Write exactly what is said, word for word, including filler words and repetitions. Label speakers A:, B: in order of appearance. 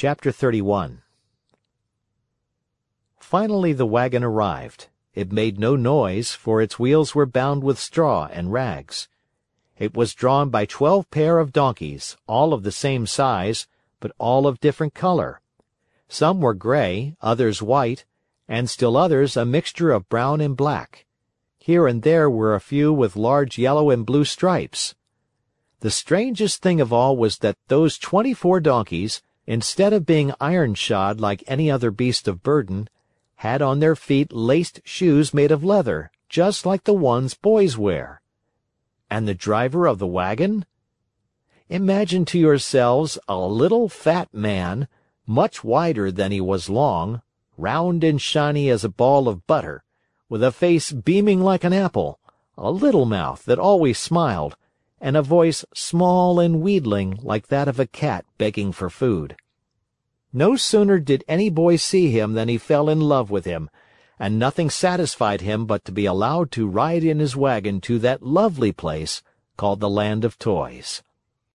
A: Chapter thirty-one. Finally the wagon arrived. It made no noise, for its wheels were bound with straw and rags. It was drawn by twelve pair of donkeys, all of the same size, but all of different color. Some were gray, others white, and still others a mixture of brown and black. Here and there were a few with large yellow and blue stripes. The strangest thing of all was that those twenty-four donkeys, instead of being iron-shod like any other beast of burden, had on their feet laced shoes made of leather, just like the ones boys wear. And the driver of the wagon? Imagine to yourselves a little fat man, much wider than he was long, round and shiny as a ball of butter, with a face beaming like an apple, a little mouth that always smiled, and a voice small and wheedling like that of a cat begging for food. No sooner did any boy see him than he fell in love with him, and nothing satisfied him but to be allowed to ride in his wagon to that lovely place called the Land of Toys.